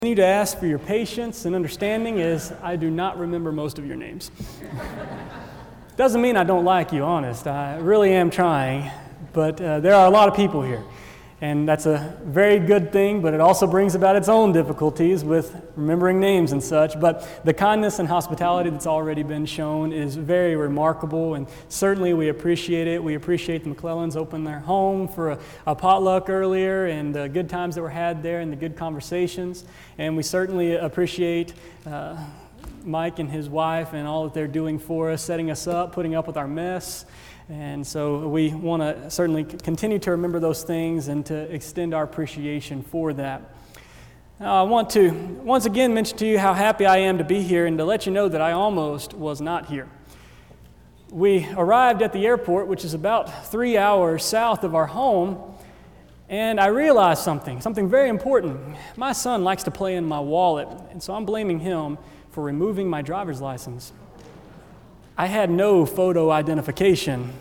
Continue to ask for your patience and understanding as I do not remember most of your names. Doesn't mean I don't like you, honest. I really am trying, but there are a lot of people here. And that's a very good thing, but it also brings about its own difficulties with remembering names and such. But the kindness and hospitality that's already been shown is very remarkable, and certainly we appreciate it. We appreciate the McClellans opening their home for a potluck earlier, and the good times that were had there and the good conversations. And we certainly appreciate Mike and his wife and all that they're doing for us, setting us up, putting up with our mess. And so we want to certainly continue to remember those things and to extend our appreciation for that. Now, I want to once again mention to you how happy I am to be here and to let you know that I almost was not here. We arrived at the airport, which is about 3 hours south of our home, and I realized something very important. My son likes to play in my wallet, and so I'm blaming him for removing my driver's license. I had no photo identification,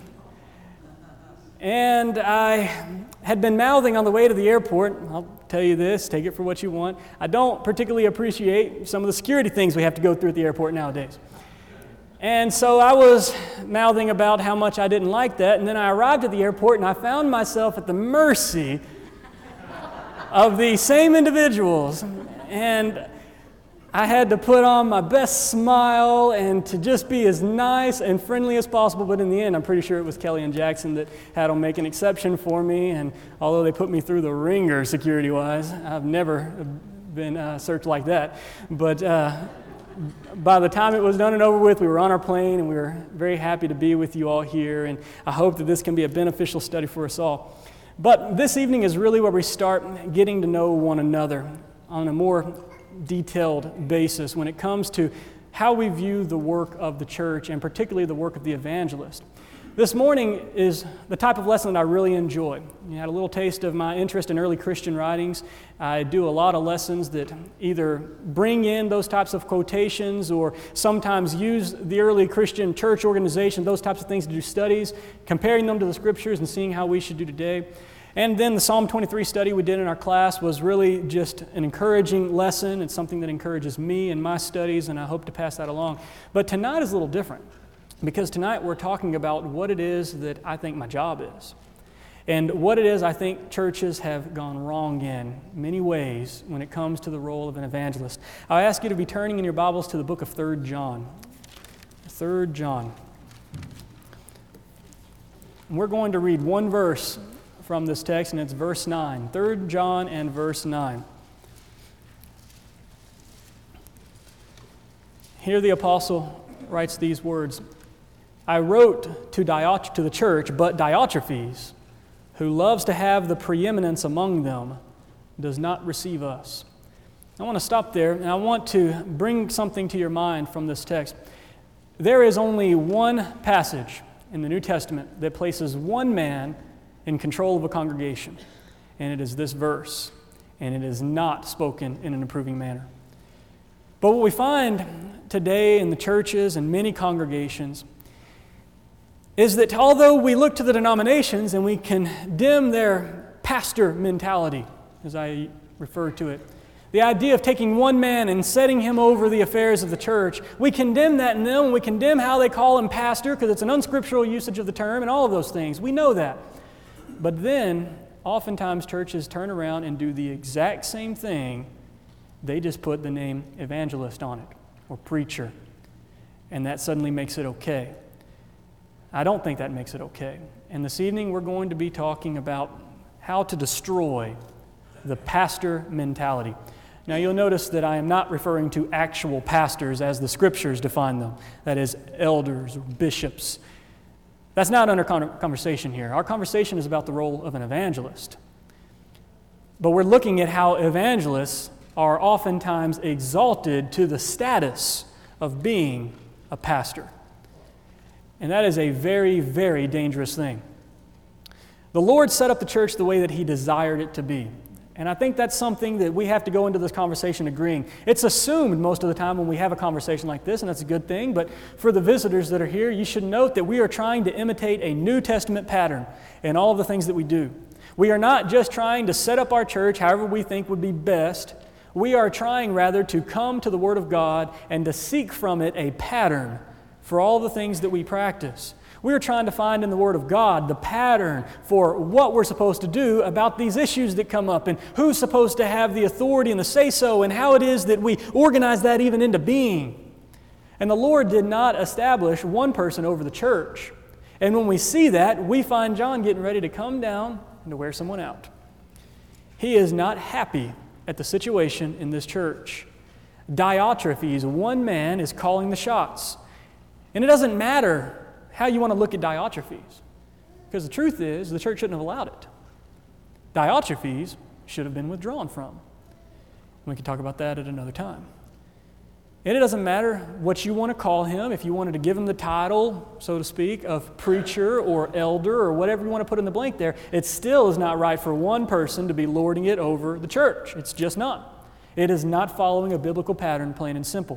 and I had been mouthing on the way to the airport, I'll tell you this, take it for what you want, I don't particularly appreciate some of the security things we have to go through at the airport nowadays. And so I was mouthing about how much I didn't like that, and then I arrived at the airport and I found myself at the mercy of the same individuals, and I had to put on my best smile and to just be as nice and friendly as possible, but in the end, I'm pretty sure it was Kelly and Jackson that had them make an exception for me, and although they put me through the ringer security-wise, I've never been searched like that, but by the time it was done and over with, we were on our plane, and we were very happy to be with you all here, and I hope that this can be a beneficial study for us all. But this evening is really where we start getting to know one another on a more detailed basis when it comes to how we view the work of the church and particularly the work of the evangelist. This morning is the type of lesson that I really enjoy. You had a little taste of my interest in early Christian writings. I do a lot of lessons that either bring in those types of quotations or sometimes use the early Christian church organization, those types of things to do studies, comparing them to the scriptures and seeing how we should do today. And then the Psalm 23 study we did in our class was really just an encouraging lesson. It's something that encourages me in my studies, and I hope to pass that along. But tonight is a little different, because tonight we're talking about what it is that I think my job is, and what it is I think churches have gone wrong in many ways when it comes to the role of an evangelist. I ask you to be turning in your Bibles to the book of 3 John. 3 John. And we're going to read one verse from this text, and it's verse 9. 3 John and verse 9. Here the apostle writes these words, I wrote to the church, but Diotrephes, who loves to have the preeminence among them, does not receive us. I want to stop there, and I want to bring something to your mind from this text. There is only one passage in the New Testament that places one man in control of a congregation, and it is this verse, and it is not spoken in an approving manner. But what we find today in the churches and many congregations is that although we look to the denominations and we condemn their pastor mentality, as I refer to it, the idea of taking one man and setting him over the affairs of the church, we condemn that in them, and we condemn how they call him pastor because it's an unscriptural usage of the term and all of those things. We know that. But then, oftentimes churches turn around and do the exact same thing. They just put the name evangelist on it, or preacher, and that suddenly makes it okay. I don't think that makes it okay. And this evening we're going to be talking about how to destroy the pastor mentality. Now you'll notice that I am not referring to actual pastors as the scriptures define them, that is, elders or bishops. That's not under conversation here. Our conversation is about the role of an evangelist. But we're looking at how evangelists are oftentimes exalted to the status of being a pastor. And that is a very, very dangerous thing. The Lord set up the church the way that He desired it to be. And I think that's something that we have to go into this conversation agreeing. It's assumed most of the time when we have a conversation like this, and that's a good thing, but for the visitors that are here, you should note that we are trying to imitate a New Testament pattern in all of the things that we do. We are not just trying to set up our church however we think would be best. We are trying, rather, to come to the Word of God and to seek from it a pattern for all the things that we practice. We are trying to find in the Word of God the pattern for what we're supposed to do about these issues that come up and who's supposed to have the authority and the say-so and how it is that we organize that even into being. And the Lord did not establish one person over the church. And when we see that, we find John getting ready to come down and to wear someone out. He is not happy at the situation in this church. Diotrephes, one man, is calling the shots. And it doesn't matter how you want to look at Diotrephes, because the truth is the church shouldn't have allowed it. Diotrephes should have been withdrawn from. We can talk about that at another time. And it doesn't matter what you want to call him, if you wanted to give him the title, so to speak, of preacher or elder or whatever you want to put in the blank there, it still is not right for one person to be lording it over the church. It's just not. It is not following a biblical pattern, plain and simple.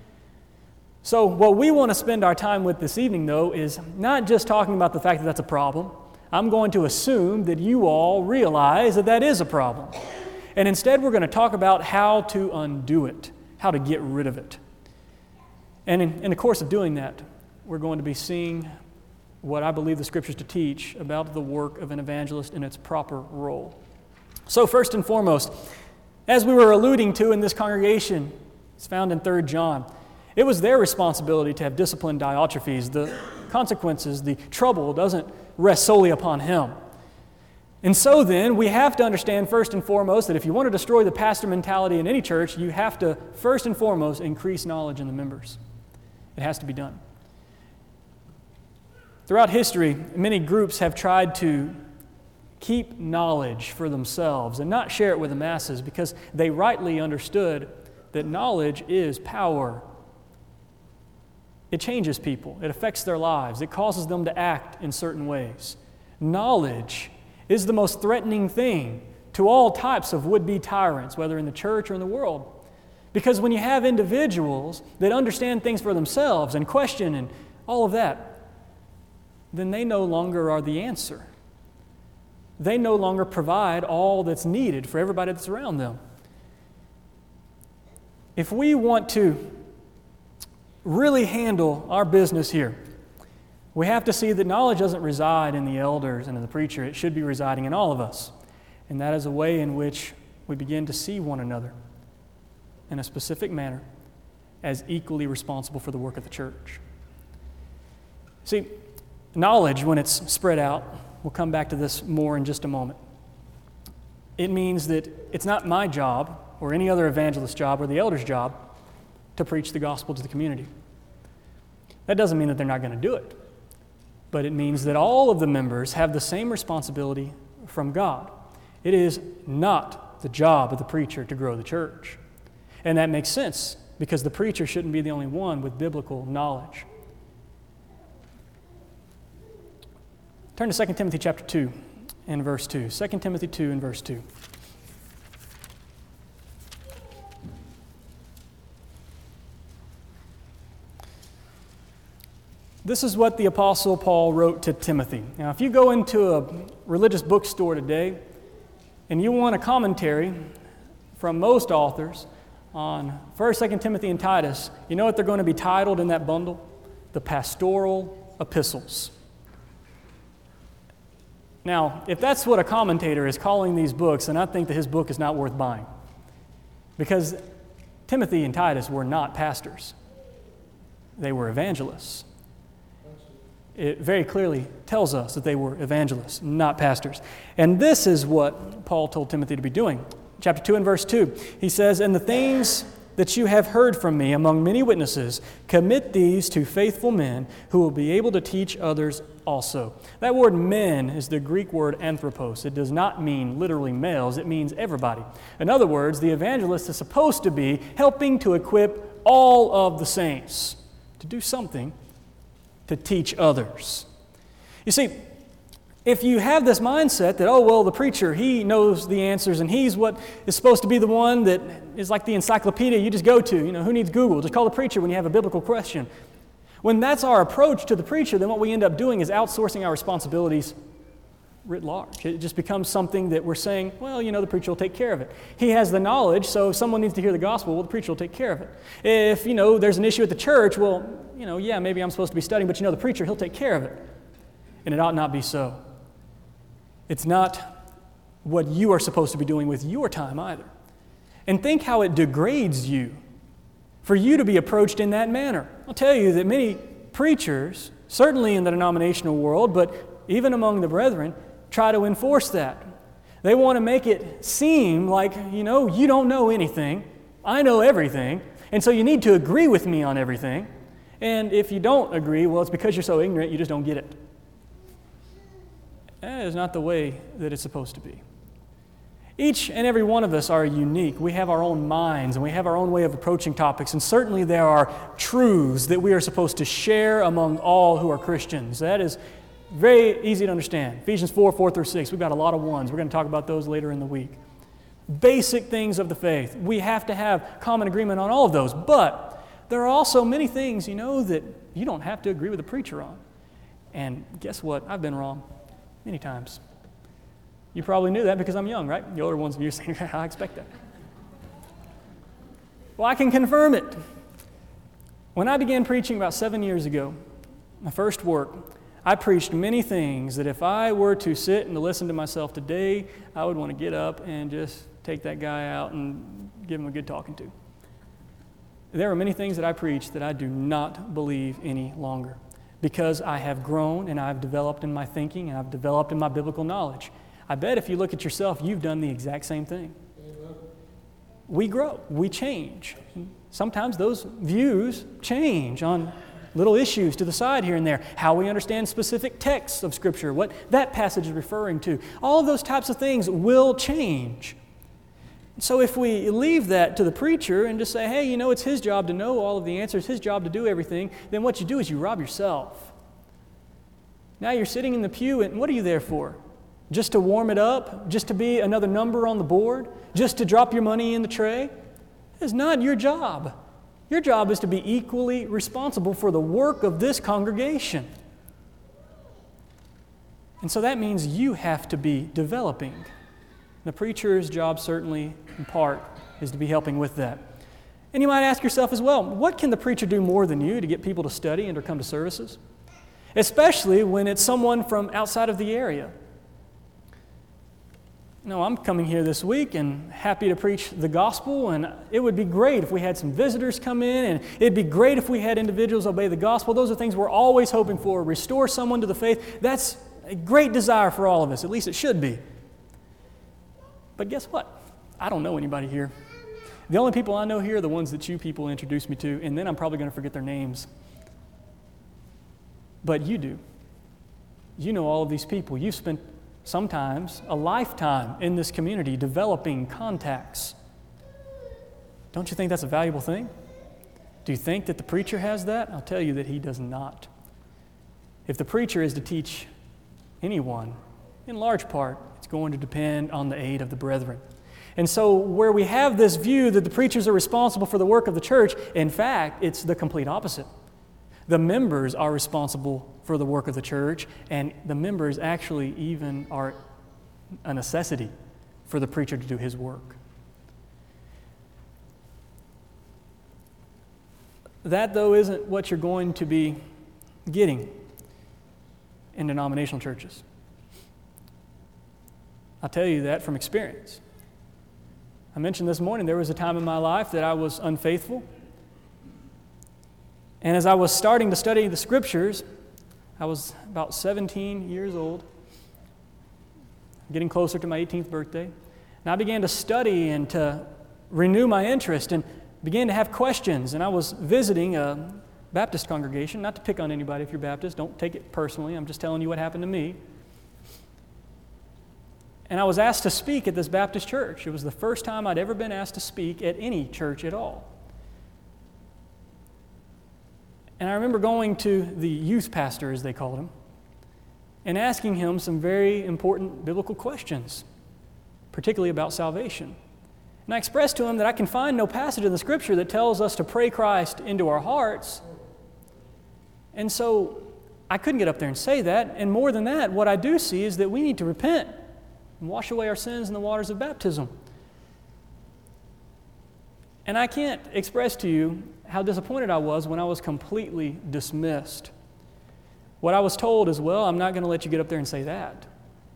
So what we want to spend our time with this evening, though, is not just talking about the fact that that's a problem. I'm going to assume that you all realize that that is a problem. And instead, we're going to talk about how to undo it, how to get rid of it. And in the course of doing that, we're going to be seeing what I believe the Scriptures to teach about the work of an evangelist in its proper role. So first and foremost, as we were alluding to in this congregation, it's found in 3 John, it was their responsibility to have disciplined Diotrephes. The consequences, the trouble doesn't rest solely upon him. And so then, we have to understand first and foremost that if you want to destroy the pastor mentality in any church, you have to first and foremost increase knowledge in the members. It has to be done. Throughout history, many groups have tried to keep knowledge for themselves and not share it with the masses because they rightly understood that knowledge is power. It changes people. It affects their lives. It causes them to act in certain ways. Knowledge is the most threatening thing to all types of would-be tyrants, whether in the church or in the world. Because when you have individuals that understand things for themselves and question and all of that, then they no longer are the answer. They no longer provide all that's needed for everybody that's around them. If we want to really handle our business here, we have to see that knowledge doesn't reside in the elders and in the preacher. It should be residing in all of us. And that is a way in which we begin to see one another in a specific manner as equally responsible for the work of the church. See, knowledge, when it's spread out, we'll come back to this more in just a moment. It means that it's not my job or any other evangelist's job or the elder's job to preach the gospel to the community. That doesn't mean that they're not going to do it, but it means that all of the members have the same responsibility from God. It is not the job of the preacher to grow the church. And that makes sense because the preacher shouldn't be the only one with biblical knowledge. Turn to 2 Timothy chapter 2 and verse 2. 2 Timothy 2 and verse 2. This is what the Apostle Paul wrote to Timothy. Now, if you go into a religious bookstore today and you want a commentary from most authors on 1st, 2nd Timothy, and Titus, you know what they're going to be titled in that bundle? The Pastoral Epistles. Now, if that's what a commentator is calling these books, then I think that his book is not worth buying. Because Timothy and Titus were not pastors. They were evangelists. It very clearly tells us that they were evangelists, not pastors. And this is what Paul told Timothy to be doing. Chapter 2 and verse 2, he says, "And the things that you have heard from me among many witnesses, commit these to faithful men who will be able to teach others also." That word men is the Greek word anthropos. It does not mean literally males. It means everybody. In other words, the evangelist is supposed to be helping to equip all of the saints to do something to teach others. You see, if you have this mindset that, oh, well, the preacher, he knows the answers and he's what is supposed to be the one that is like the encyclopedia you just go to. You know, who needs Google? Just call the preacher when you have a biblical question. When that's our approach to the preacher, then what we end up doing is outsourcing our responsibilities writ large. It just becomes something that we're saying, well, the preacher will take care of it. He has the knowledge, so if someone needs to hear the gospel, well, the preacher will take care of it. If, there's an issue at the church, well, maybe I'm supposed to be studying, but the preacher, he'll take care of it. And it ought not be so. It's not what you are supposed to be doing with your time either. And think how it degrades you for you to be approached in that manner. I'll tell you that many preachers, certainly in the denominational world, but even among the brethren, try to enforce that. They want to make it seem like, you don't know anything. I know everything. And so you need to agree with me on everything. And if you don't agree, well, it's because you're so ignorant, you just don't get it. That is not the way that it's supposed to be. Each and every one of us are unique. We have our own minds and we have our own way of approaching topics. And certainly there are truths that we are supposed to share among all who are Christians. That is very easy to understand. Ephesians 4:4-6. We've got a lot of ones. We're going to talk about those later in the week. Basic things of the faith. We have to have common agreement on all of those. But there are also many things, that you don't have to agree with the preacher on. And guess what? I've been wrong many times. You probably knew that because I'm young, right? The older ones of you are saying, I expect that. Well, I can confirm it. When I began preaching about 7 years ago, my first work, I preached many things that if I were to sit and to listen to myself today, I would want to get up and just take that guy out and give him a good talking to. There are many things that I preach that I do not believe any longer because I have grown and I've developed in my thinking and I've developed in my biblical knowledge. I bet if you look at yourself, you've done the exact same thing. Amen. We grow, we change. Sometimes those views change on little issues to the side here and there. How we understand specific texts of Scripture, what that passage is referring to. All of those types of things will change. So if we leave that to the preacher and just say, hey, it's his job to know all of the answers, his job to do everything, then what you do is you rob yourself. Now you're sitting in the pew, and what are you there for? Just to warm it up? Just to be another number on the board? Just to drop your money in the tray? It's not your job. Your job is to be equally responsible for the work of this congregation. And so that means you have to be developing. The preacher's job certainly, in part, is to be helping with that. And you might ask yourself as well, what can the preacher do more than you to get people to study and to come to services? Especially when it's someone from outside of the area. I'm coming here this week and happy to preach the gospel, and it would be great if we had some visitors come in, and it'd be great if we had individuals obey the gospel. Those are things we're always hoping for. Restore someone to the faith. That's a great desire for all of us. At least it should be. But guess what? I don't know anybody here. The only people I know here are the ones that you people introduced me to, and then I'm probably going to forget their names. But you do. You know all of these people. You've spent sometimes a lifetime in this community developing contacts. Don't you think that's a valuable thing? Do you think that the preacher has that? I'll tell you that he does not. If the preacher is to teach anyone, in large part, it's going to depend on the aid of the brethren. And so where we have this view that the preachers are responsible for the work of the church, in fact, it's the complete opposite. The members are responsible for the work of the church, and the members actually even are a necessity for the preacher to do his work. That, though, isn't what you're going to be getting in denominational churches. I'll tell you that from experience. I mentioned this morning there was a time in my life that I was unfaithful. And as I was starting to study the Scriptures, I was about 17 years old, getting closer to my 18th birthday. And I began to study and to renew my interest and began to have questions. And I was visiting a Baptist congregation, not to pick on anybody if you're Baptist, don't take it personally, I'm just telling you what happened to me. And I was asked to speak at this Baptist church. It was the first time I'd ever been asked to speak at any church at all. And I remember going to the youth pastor, as they called him, and asking him some very important biblical questions, particularly about salvation. And I expressed to him that I can find no passage in the Scripture that tells us to pray Christ into our hearts. And so I couldn't get up there and say that. And more than that, what I do see is that we need to repent and wash away our sins in the waters of baptism. And I can't express to you how disappointed I was when I was completely dismissed. What I was told is, well, I'm not going to let you get up there and say that.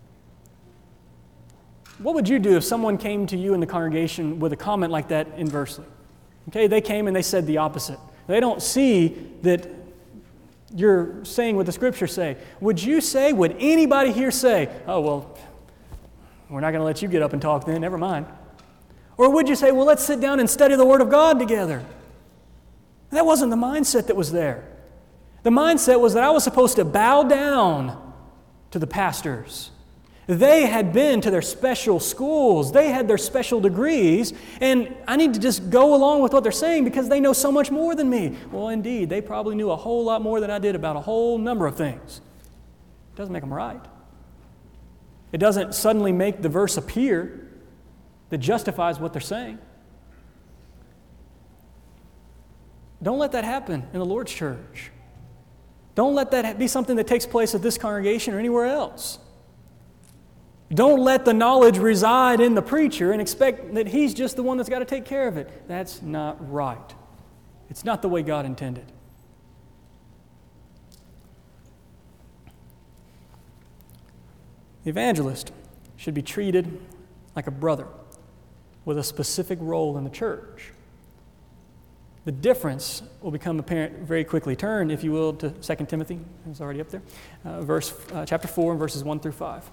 What would you do if someone came to you in the congregation with a comment like that inversely? Okay, they came and they said the opposite. They don't see that you're saying what the Scriptures say. Would anybody here say, oh, well, we're not going to let you get up and talk then, never mind. Or would you say, well, let's sit down and study the Word of God together? That wasn't the mindset that was there. The mindset was that I was supposed to bow down to the pastors. They had been to their special schools. They had their special degrees, and I need to just go along with what they're saying because they know so much more than me. Well, indeed, they probably knew a whole lot more than I did about a whole number of things. It doesn't make them right. It doesn't suddenly make the verse appear that justifies what they're saying. Don't let that happen in the Lord's church. Don't let that be something that takes place at this congregation or anywhere else. Don't let the knowledge reside in the preacher and expect that he's just the one that's got to take care of it. That's not right. It's not the way God intended. The evangelist should be treated like a brother with a specific role in the church. The difference will become apparent very quickly. Turn, if you will, to 2 Timothy. It's already up there. Chapter 4, and verses 1 through 5.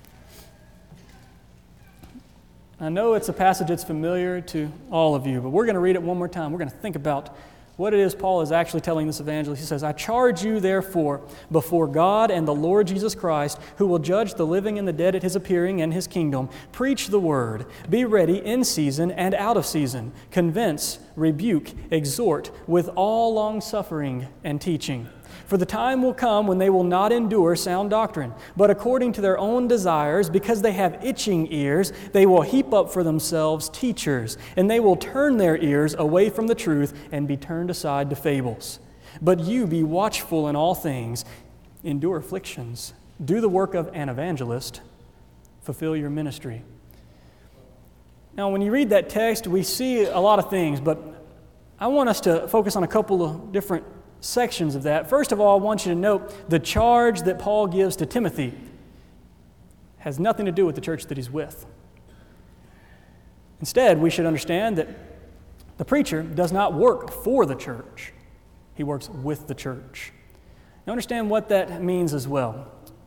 I know it's a passage that's familiar to all of you, but we're going to read it one more time. We're going to think about what it is Paul is actually telling this evangelist. He says, I charge you, therefore, before God and the Lord Jesus Christ, who will judge the living and the dead at His appearing and His kingdom, preach the word. Be ready in season and out of season. Convince, rebuke, exhort with all long-suffering and teaching. For the time will come when they will not endure sound doctrine, but according to their own desires, because they have itching ears, they will heap up for themselves teachers, and they will turn their ears away from the truth and be turned aside to fables. But you be watchful in all things, endure afflictions, do the work of an evangelist, fulfill your ministry. Now, when you read that text, we see a lot of things, but I want us to focus on a couple of different sections of that. First of all, I want you to note the charge that Paul gives to Timothy has nothing to do with the church that he's with. Instead, we should understand that the preacher does not work for the church. He works with the church. Now understand what that means as well.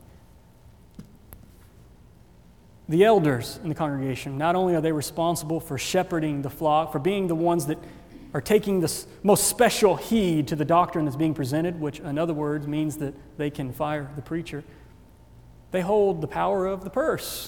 The elders in the congregation, not only are they responsible for shepherding the flock, for being the ones that are taking the most special heed to the doctrine that's being presented, which in other words means that they can fire the preacher. They hold the power of the purse.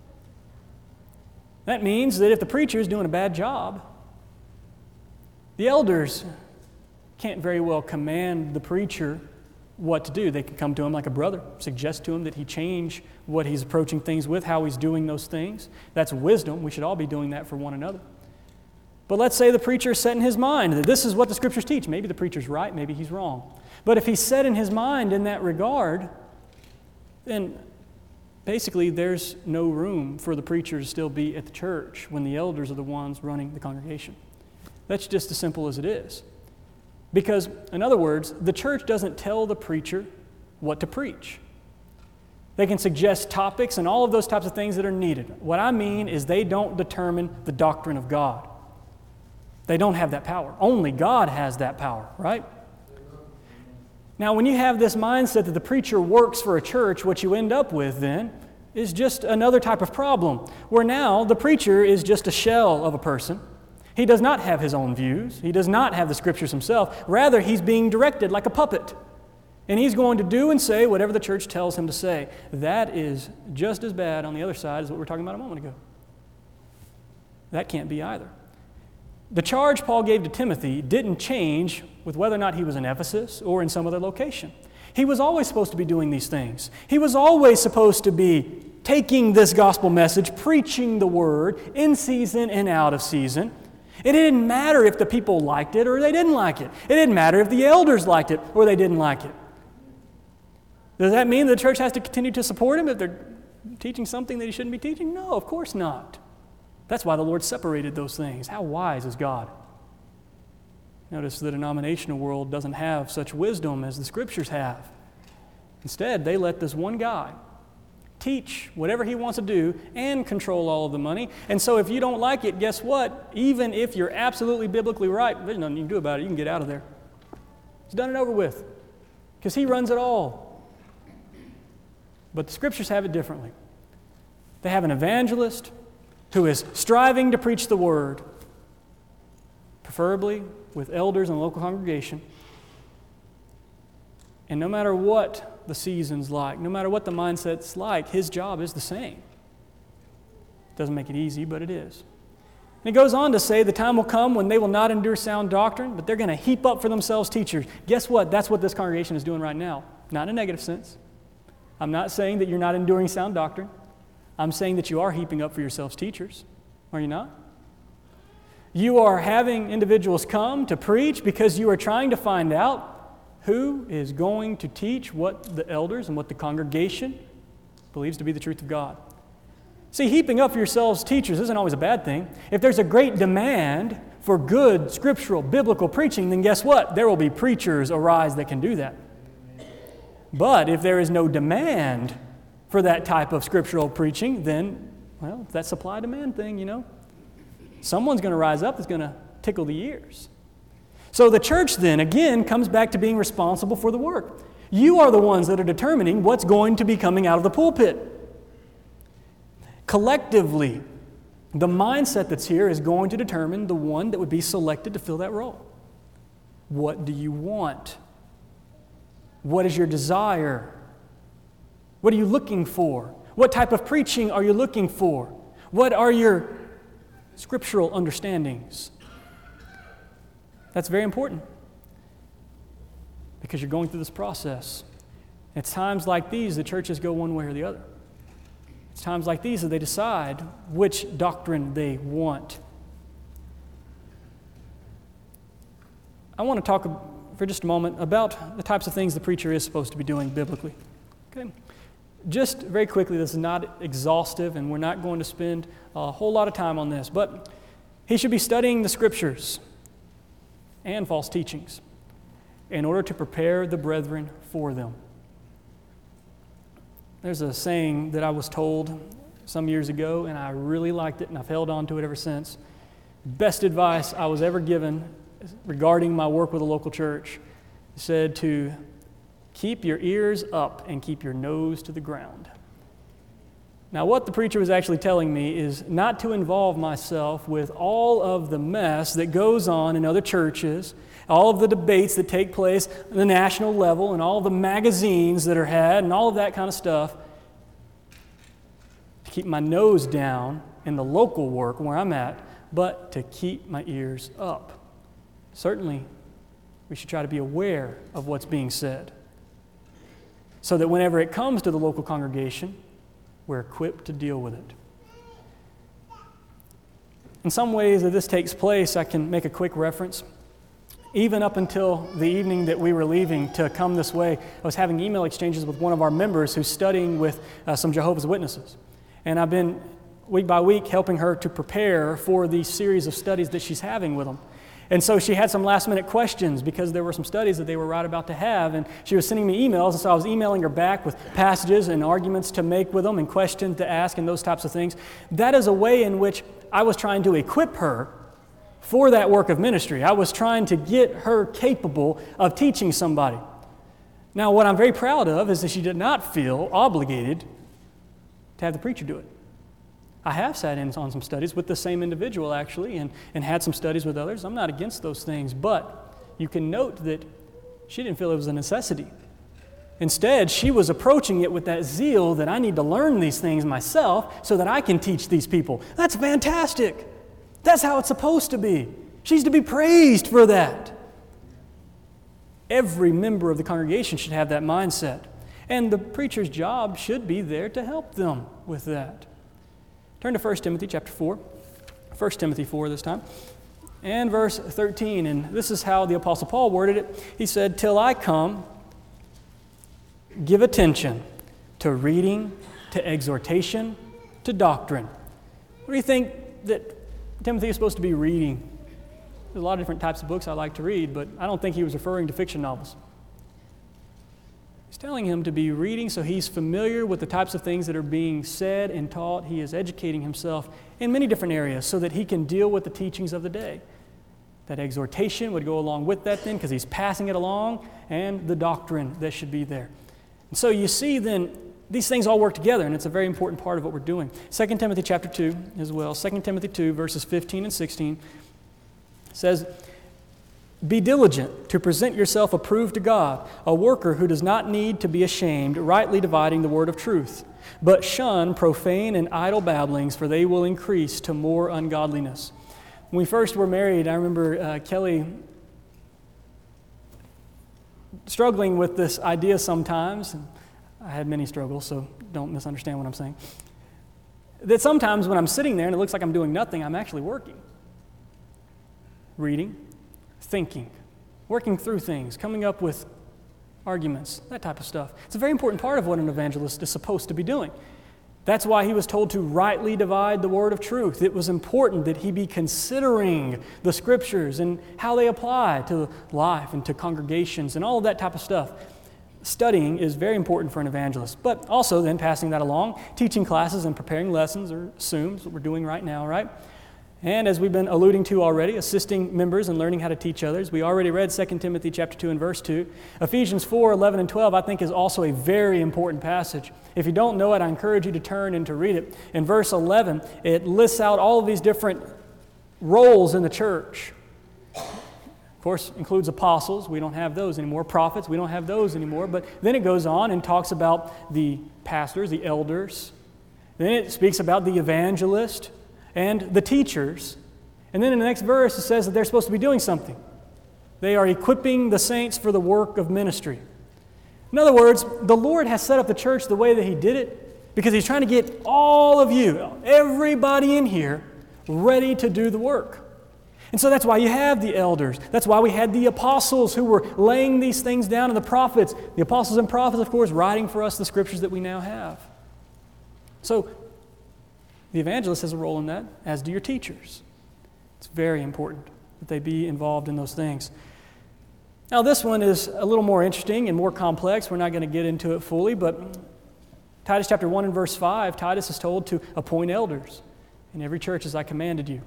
That means that if the preacher is doing a bad job, the elders can't very well command the preacher what to do. They can come to him like a brother, suggest to him that he change what he's approaching things with, how he's doing those things. That's wisdom. We should all be doing that for one another. But let's say the preacher is set in his mind that this is what the Scriptures teach. Maybe the preacher's right, maybe he's wrong. But if he's set in his mind in that regard, then basically there's no room for the preacher to still be at the church when the elders are the ones running the congregation. That's just as simple as it is. Because, in other words, the church doesn't tell the preacher what to preach. They can suggest topics and all of those types of things that are needed. What I mean is they don't determine the doctrine of God. They don't have that power. Only God has that power, right? Now, when you have this mindset that the preacher works for a church, what you end up with then is just another type of problem, where now the preacher is just a shell of a person. He does not have his own views. He does not have the Scriptures himself. Rather, he's being directed like a puppet. And he's going to do and say whatever the church tells him to say. That is just as bad on the other side as what we were talking about a moment ago. That can't be either. The charge Paul gave to Timothy didn't change with whether or not he was in Ephesus or in some other location. He was always supposed to be doing these things. He was always supposed to be taking this gospel message, preaching the word in season and out of season. It didn't matter if the people liked it or they didn't like it. It didn't matter if the elders liked it or they didn't like it. Does that mean the church has to continue to support him if they're teaching something that he shouldn't be teaching? No, of course not. That's why the Lord separated those things. How wise is God? Notice the denominational world doesn't have such wisdom as the Scriptures have. Instead, they let this one guy teach whatever he wants to do and control all of the money. And so if you don't like it, guess what? Even if you're absolutely biblically right, there's nothing you can do about it. You can get out of there. He's done it over with because he runs it all. But the Scriptures have it differently. They have an evangelist who is striving to preach the Word, preferably with elders in the local congregation. And no matter what the season's like, no matter what the mindset's like, his job is the same. Doesn't make it easy, but it is. And it goes on to say the time will come when they will not endure sound doctrine, but they're going to heap up for themselves teachers. Guess what? That's what this congregation is doing right now. Not in a negative sense. I'm not saying that you're not enduring sound doctrine. I'm saying that you are heaping up for yourselves teachers. Are you not? You are having individuals come to preach because you are trying to find out who is going to teach what the elders and what the congregation believes to be the truth of God. See, heaping up for yourselves teachers isn't always a bad thing. If there's a great demand for good scriptural, biblical preaching, then guess what? There will be preachers arise that can do that. But if there is no demand for that type of scriptural preaching, then, well, that supply-demand thing, someone's going to rise up that's going to tickle the ears. So the church then, again, comes back to being responsible for the work. You are the ones that are determining what's going to be coming out of the pulpit. Collectively, the mindset that's here is going to determine the one that would be selected to fill that role. What do you want? What is your desire? What are you looking for? What type of preaching are you looking for? What are your scriptural understandings? That's very important because you're going through this process. It's times like these that churches go one way or the other. It's times like these that they decide which doctrine they want. I want to talk for just a moment about the types of things the preacher is supposed to be doing biblically. Okay? Just very quickly, this is not exhaustive, and we're not going to spend a whole lot of time on this, but he should be studying the Scriptures and false teachings in order to prepare the brethren for them. There's a saying that I was told some years ago, and I really liked it, and I've held on to it ever since. Best advice I was ever given regarding my work with a local church said to keep your ears up and keep your nose to the ground. Now, what the preacher was actually telling me is not to involve myself with all of the mess that goes on in other churches, all of the debates that take place at the national level, and all of the magazines that are had, and all of that kind of stuff. To keep my nose down in the local work where I'm at, but to keep my ears up. Certainly, we should try to be aware of what's being said, so that whenever it comes to the local congregation, we're equipped to deal with it. In some ways that this takes place, I can make a quick reference. Even up until the evening that we were leaving to come this way, I was having email exchanges with one of our members who's studying with some Jehovah's Witnesses. And I've been, week by week, helping her to prepare for the series of studies that she's having with them. And so she had some last-minute questions because there were some studies that they were right about to have, and she was sending me emails, and so I was emailing her back with passages and arguments to make with them and questions to ask and those types of things. That is a way in which I was trying to equip her for that work of ministry. I was trying to get her capable of teaching somebody. Now, what I'm very proud of is that she did not feel obligated to have the preacher do it. I have sat in on some studies with the same individual, actually, and had some studies with others. I'm not against those things, but you can note that she didn't feel it was a necessity. Instead, she was approaching it with that zeal that I need to learn these things myself so that I can teach these people. That's fantastic. That's how it's supposed to be. She's to be praised for that. Every member of the congregation should have that mindset. And the preacher's job should be there to help them with that. Turn to 1 Timothy chapter 4. 1 Timothy 4 this time. And verse 13. And this is how the Apostle Paul worded it. He said, "Till I come, give attention to reading, to exhortation, to doctrine. What do you think that Timothy is supposed to be reading? There's a lot of different types of books I like to read, but I don't think he was referring to fiction novels. He's telling him to be reading so he's familiar with the types of things that are being said and taught. He is educating himself in many different areas so that he can deal with the teachings of the day. That exhortation would go along with that then because he's passing it along, and the doctrine that should be there. And so you see then these things all work together, and it's a very important part of what we're doing. 2 Timothy chapter 2 as well. 2 Timothy 2 verses 15 and 16 says, "Be diligent to present yourself approved to God, a worker who does not need to be ashamed, rightly dividing the word of truth. But shun profane and idle babblings, for they will increase to more ungodliness." When we first were married, I remember Kelly struggling with this idea sometimes. And I had many struggles, so don't misunderstand what I'm saying. That sometimes when I'm sitting there and it looks like I'm doing nothing, I'm actually working. Reading, thinking, working through things, coming up with arguments, that type of stuff. It's a very important part of what an evangelist is supposed to be doing. That's why he was told to rightly divide the word of truth. It was important that he be considering the scriptures and how they apply to life and to congregations and all of that type of stuff. Studying is very important for an evangelist, but also then passing that along, teaching classes and preparing lessons are assumed, what we're doing right now, right? And as we've been alluding to already, assisting members and learning how to teach others. We already read 2 Timothy chapter 2 and verse 2. Ephesians 4, 11 and 12, I think, is also a very important passage. If you don't know it, I encourage you to turn and to read it. In verse 11, it lists out all of these different roles in the church. Of course, includes apostles. We don't have those anymore. Prophets, we don't have those anymore. But then it goes on and talks about the pastors, the elders. Then it speaks about the evangelist and the teachers. And then in the next verse it says that they're supposed to be doing something. They are equipping the saints for the work of ministry. In other words, the Lord has set up the church the way that He did it because He's trying to get all of you, everybody in here, ready to do the work. And so that's why you have the elders. That's why we had the apostles who were laying these things down, and the prophets. The apostles and prophets, of course, writing for us the scriptures that we now have. So the evangelist has a role in that, as do your teachers. It's very important that they be involved in those things. Now this one is a little more interesting and more complex. We're not going to get into it fully, but Titus chapter 1 and verse 5, Titus is told to appoint elders in every church as I commanded you.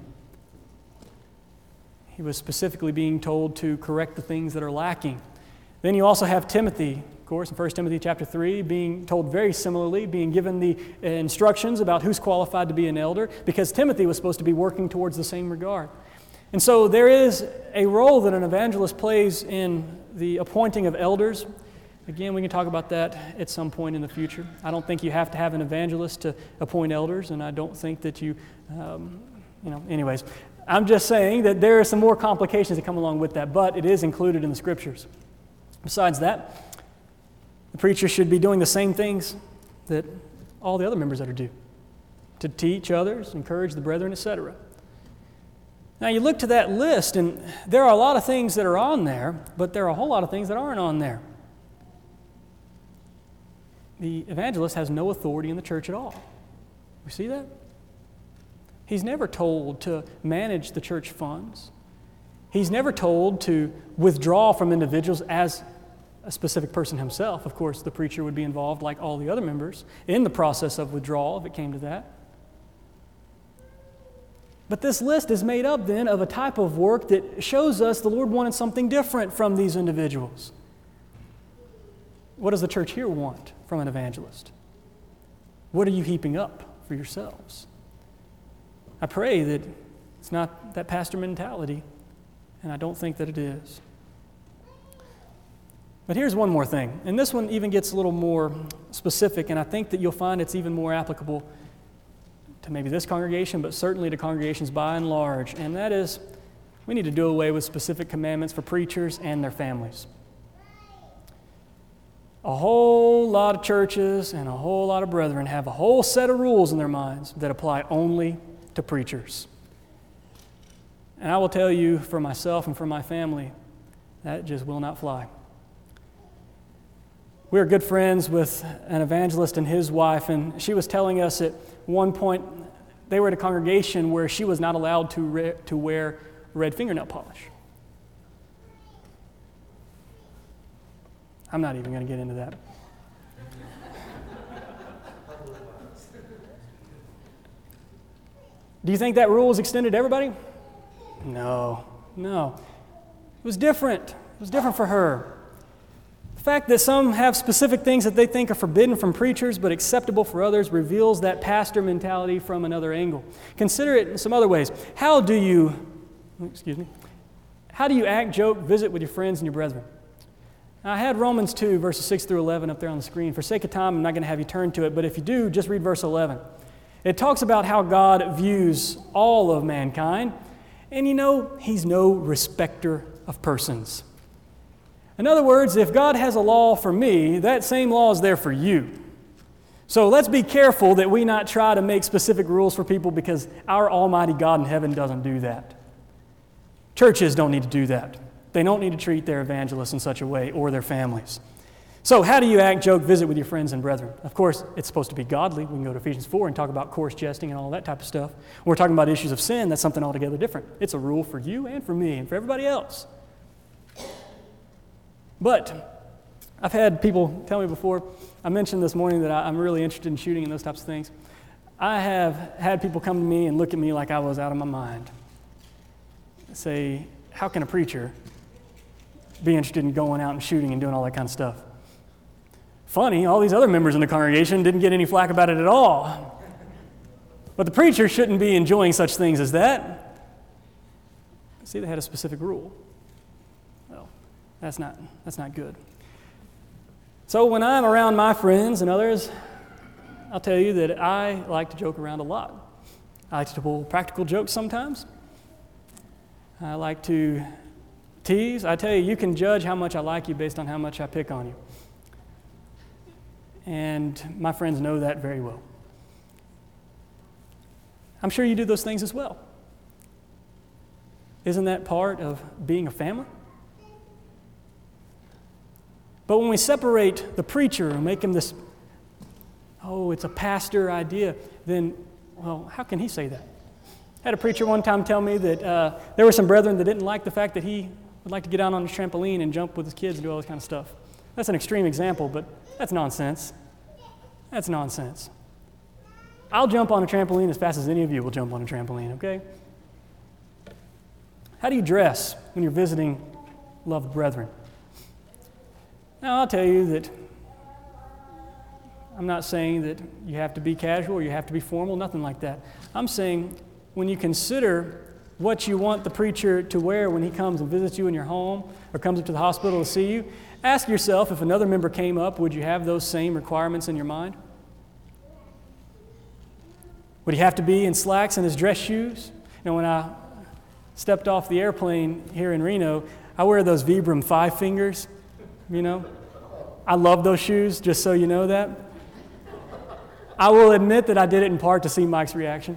He was specifically being told to correct the things that are lacking. Then you also have Timothy, of course, in 1 Timothy chapter 3, being told very similarly, being given the instructions about who's qualified to be an elder, because Timothy was supposed to be working towards the same regard. And so there is a role that an evangelist plays in the appointing of elders. Again, we can talk about that at some point in the future. I don't think you have to have an evangelist to appoint elders, and I don't think that anyways. I'm just saying that there are some more complications that come along with that, but it is included in the Scriptures. Besides that, the preacher should be doing the same things that all the other members that are due, to teach others, encourage the brethren, etc. Now you look to that list, and there are a lot of things that are on there, but there are a whole lot of things that aren't on there. The evangelist has no authority in the church at all. You see that? He's never told to manage the church funds. He's never told to withdraw from individuals as a specific person himself. Of course, the preacher would be involved, like all the other members, in the process of withdrawal if it came to that. But this list is made up then of a type of work that shows us the Lord wanted something different from these individuals. What does the church here want from an evangelist? What are you heaping up for yourselves? I pray that it's not that pastor mentality, and I don't think that it is. But here's one more thing, and this one even gets a little more specific, and I think that you'll find it's even more applicable to maybe this congregation, but certainly to congregations by and large, and that is we need to do away with specific commandments for preachers and their families. A whole lot of churches and a whole lot of brethren have a whole set of rules in their minds that apply only to preachers. And I will tell you, for myself and for my family, that just will not fly. We were good friends with an evangelist and his wife, and she was telling us at one point they were at a congregation where she was not allowed to wear red fingernail polish. I'm not even going to get into that. Do you think that rule was extended to everybody? No. It was different. It was different for her. The fact that some have specific things that they think are forbidden from preachers but acceptable for others reveals that pastor mentality from another angle. Consider it in some other ways. How do you act, joke, visit with your friends and your brethren? Now, I had Romans 2, verses 6 through 11 up there on the screen. For sake of time, I'm not going to have you turn to it, but if you do, just read verse 11. It talks about how God views all of mankind, and He's no respecter of persons. In other words, if God has a law for me, that same law is there for you. So let's be careful that we not try to make specific rules for people, because our almighty God in heaven doesn't do that. Churches don't need to do that. They don't need to treat their evangelists in such a way, or their families. So how do you act, joke, visit with your friends and brethren? Of course, it's supposed to be godly. We can go to Ephesians 4 and talk about coarse jesting and all that type of stuff. When we're talking about issues of sin, that's something altogether different. It's a rule for you and for me and for everybody else. But I've had people tell me before, I mentioned this morning that I'm really interested in shooting and those types of things. I have had people come to me and look at me like I was out of my mind. Say, how can a preacher be interested in going out and shooting and doing all that kind of stuff? Funny, all these other members in the congregation didn't get any flack about it at all. But the preacher shouldn't be enjoying such things as that. See, they had a specific rule. Well, that's not good. So when I'm around my friends and others, I'll tell you that I like to joke around a lot. I like to pull practical jokes sometimes. I like to tease. I tell you, you can judge how much I like you based on how much I pick on you. And my friends know that very well. I'm sure you do those things as well. Isn't that part of being a family? But when we separate the preacher and make him this, it's a pastor idea, then, how can he say that? I had a preacher one time tell me that there were some brethren that didn't like the fact that he would like to get out on his trampoline and jump with his kids and do all this kind of stuff. That's an extreme example, but that's nonsense. That's nonsense. I'll jump on a trampoline as fast as any of you will jump on a trampoline, okay? How do you dress when you're visiting loved brethren? Now, I'll tell you that I'm not saying that you have to be casual or you have to be formal, nothing like that. I'm saying when you consider what you want the preacher to wear when he comes and visits you in your home or comes up to the hospital to see you, ask yourself, if another member came up, would you have those same requirements in your mind? Would he have to be in slacks and his dress shoes? When I stepped off the airplane here in Reno, I wear those Vibram 5 fingers, I love those shoes, just so you know that. I will admit that I did it in part to see Mike's reaction.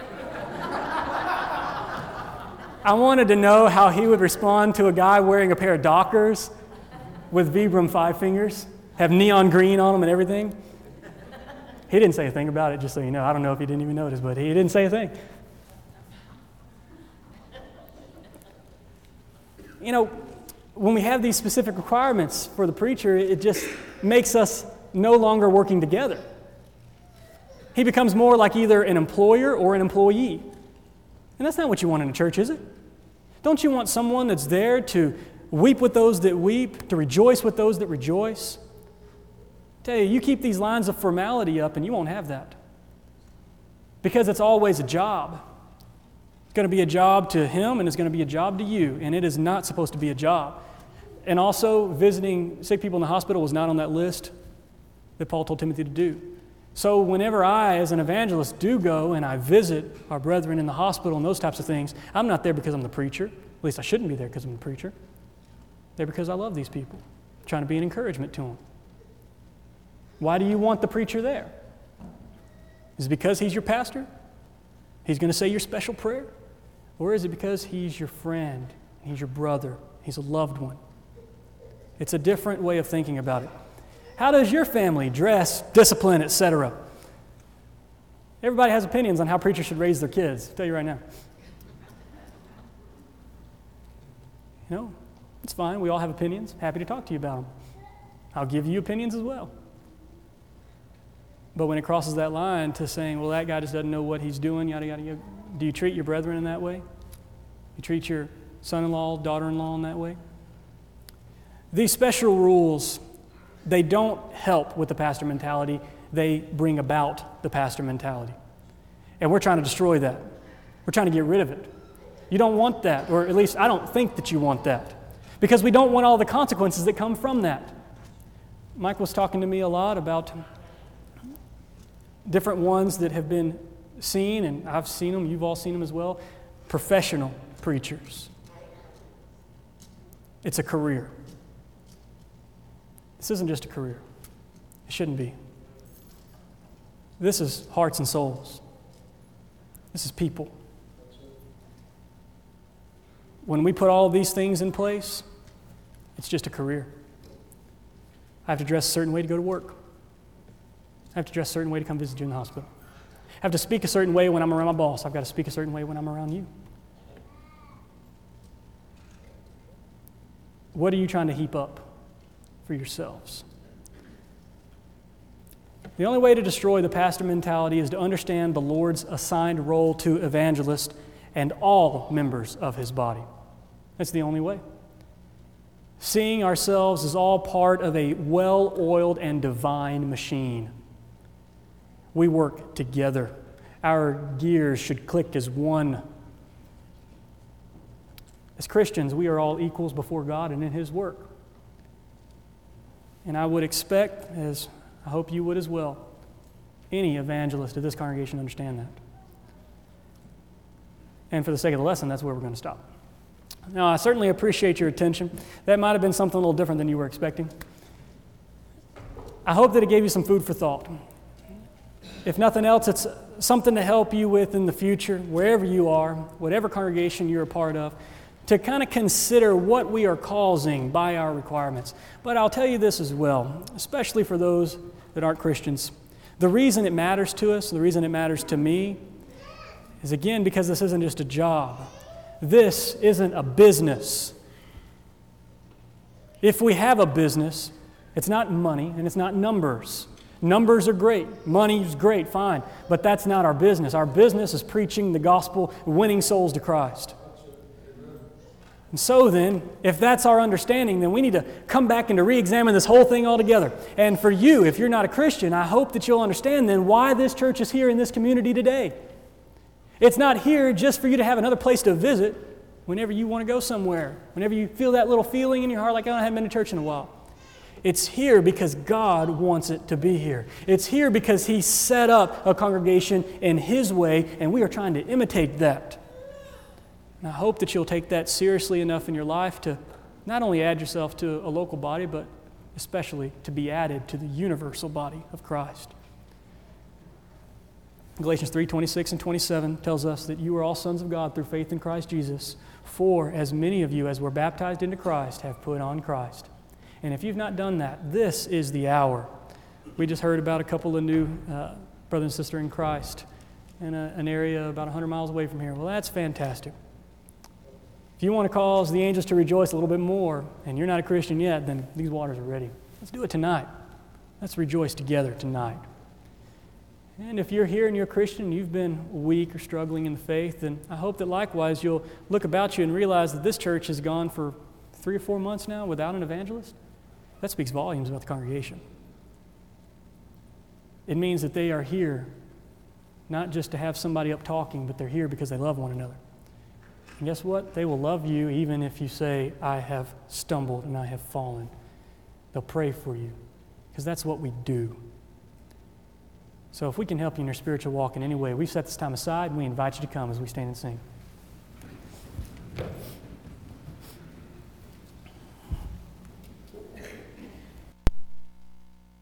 I wanted to know how he would respond to a guy wearing a pair of Dockers with Vibram 5 fingers, have neon green on them and everything. He didn't say a thing about it, just so you know. I don't know if he didn't even notice, but he didn't say a thing. When we have these specific requirements for the preacher, it just makes us no longer working together. He becomes more like either an employer or an employee. And that's not what you want in a church, is it? Don't you want someone that's there to weep with those that weep, to rejoice with those that rejoice? I tell you, you keep these lines of formality up and you won't have that. Because it's always a job. It's going to be a job to him and it's going to be a job to you, and it is not supposed to be a job. And also, visiting sick people in the hospital was not on that list that Paul told Timothy to do. So whenever I, as an evangelist, do go and I visit our brethren in the hospital and those types of things, I'm not there because I'm the preacher. At least I shouldn't be there because I'm the preacher. I'm there because I love these people, trying to be an encouragement to them. Why do you want the preacher there? Is it because he's your pastor? He's going to say your special prayer? Or is it because he's your friend, he's your brother, he's a loved one? It's a different way of thinking about it. How does your family dress, discipline, etc.? Everybody has opinions on how preachers should raise their kids. I'll tell you right now. It's fine. We all have opinions. Happy to talk to you about them. I'll give you opinions as well. But when it crosses that line to saying, well, that guy just doesn't know what he's doing, yada, yada, yada, do you treat your brethren in that way? You treat your son-in-law, daughter-in-law in that way? These special rules, they don't help with the pastor mentality. They bring about the pastor mentality. And we're trying to destroy that. We're trying to get rid of it. You don't want that, or at least I don't think that you want that, because we don't want all the consequences that come from that. Mike was talking to me a lot about different ones that have been seen, and I've seen them, you've all seen them as well, professional preachers. It's a career. This isn't just a career. It shouldn't be. This is hearts and souls. This is people. When we put all of these things in place, it's just a career. I have to dress a certain way to go to work. I have to dress a certain way to come visit you in the hospital. I have to speak a certain way when I'm around my boss. I've got to speak a certain way when I'm around you. What are you trying to heap up for yourselves? The only way to destroy the pastor mentality is to understand the Lord's assigned role to evangelist and all members of his body. That's the only way. Seeing ourselves as all part of a well-oiled and divine machine. We work together. Our gears should click as one. As Christians, we are all equals before God and in His work. And I would expect, as I hope you would as well, any evangelist of this congregation understand that. And for the sake of the lesson, that's where we're going to stop. Now, I certainly appreciate your attention. That might have been something a little different than you were expecting. I hope that it gave you some food for thought. If nothing else, it's something to help you with in the future, wherever you are, whatever congregation you're a part of, to kind of consider what we are causing by our requirements. But I'll tell you this as well, especially for those that aren't Christians. The reason it matters to us, the reason it matters to me, is again because this isn't just a job. This isn't a business. If we have a business, it's not money and it's not numbers. Numbers are great. Money is great, fine. But that's not our business. Our business is preaching the gospel, winning souls to Christ. And so then, if that's our understanding, then we need to come back and to re-examine this whole thing altogether. And for you, if you're not a Christian, I hope that you'll understand then why this church is here in this community today. It's not here just for you to have another place to visit whenever you want to go somewhere, whenever you feel that little feeling in your heart like, I haven't been to church in a while. It's here because God wants it to be here. It's here because He set up a congregation in His way, and we are trying to imitate that. And I hope that you'll take that seriously enough in your life to not only add yourself to a local body, but especially to be added to the universal body of Christ. Galatians 3:26 and 27 tells us that you are all sons of God through faith in Christ Jesus. For as many of you as were baptized into Christ have put on Christ. And if you've not done that, this is the hour. We just heard about a couple of new brother and sister in Christ in an area about 100 miles away from here. Well, that's fantastic. If you want to cause the angels to rejoice a little bit more, and you're not a Christian yet, then these waters are ready. Let's do it tonight. Let's rejoice together tonight. And if you're here and you're a Christian and you've been weak or struggling in the faith, then I hope that likewise you'll look about you and realize that this church has gone for 3 or 4 months now without an evangelist. That speaks volumes about the congregation. It means that they are here not just to have somebody up talking, but they're here because they love one another. And guess what? They will love you even if you say, I have stumbled and I have fallen. They'll pray for you because that's what we do. So if we can help you in your spiritual walk in any way, we've set this time aside and we invite you to come as we stand and sing.